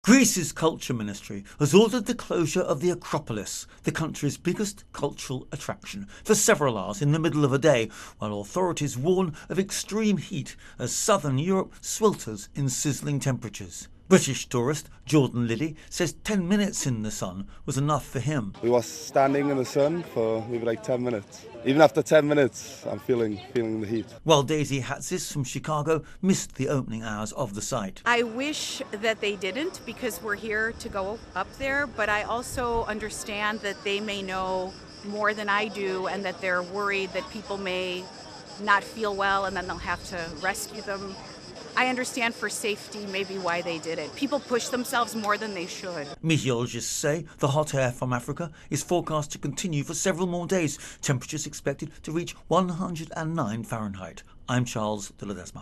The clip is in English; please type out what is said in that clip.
Greece's culture ministry has ordered the closure of the Acropolis, the country's biggest cultural attraction, for several hours in the middle of a day, while authorities warn of extreme heat as southern Europe swelters in sizzling temperatures. British tourist Jordan Liddy says 10 minutes in the sun was enough for him. We were standing in the sun for maybe like 10 minutes. Even after 10 minutes, I'm feeling the heat. While Daisy Hatzis from Chicago missed the opening hours of the site. I wish that they didn't, because we're here to go up there, but I also understand that they may know more than I do and that they're worried that people may not feel well and then they'll have to rescue them. I understand for safety maybe why they did it. People push themselves more than they should. Meteorologists say the hot air from Africa is forecast to continue for several more days. Temperatures expected to reach 109 Fahrenheit. I'm Charles de Ledesma.